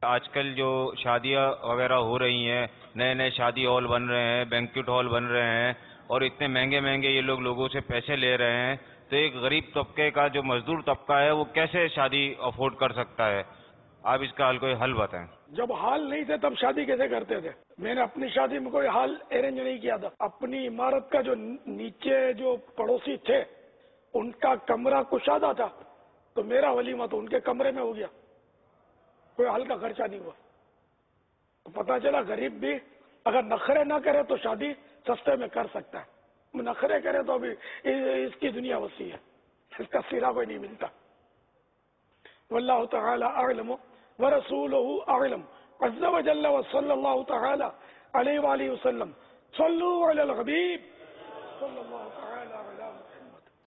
आजकल जो शादियां वगैरह हो रही हैं, नए नए शादी हॉल बन रहे हैं, बैंक्वेट हॉल बन रहे हैं और इतने महंगे महंगे ये लोग लोगों से पैसे ले रहे हैं, तो एक गरीब तबके का जो मजदूर तबका है वो कैसे शादी अफोर्ड कर सकता है? आप इसका कोई हल बताएं। जब हाल नहीं थे तब शादी कैसे करते थे? मैंने अपनी शादी में कोई हाल अरेंज नहीं किया था। अपनी इमारत का जो नीचे जो पड़ोसी थे उनका कमरा कुशादा था, तो मेरा वलीमा तो उनके कमरे में हो गया, कोई हाल का खर्चा नहीं हुआ। तो पता चला गरीब भी अगर नखरे ना करे तो शादी सस्ते में कर सकता है, नखरे करे तो अभी इसकी दुनिया वसी है, इसका सिरा कोई नहीं मिलता। वल्लाहु तआला अअलम व रसूलुहु अअलम अज़्ज़ा व जल्ला व सल्लल्लाहु तआला अलैहि व आलिहि वसल्लम सल्लु अलल हबीब सल्लल्लाहु तआला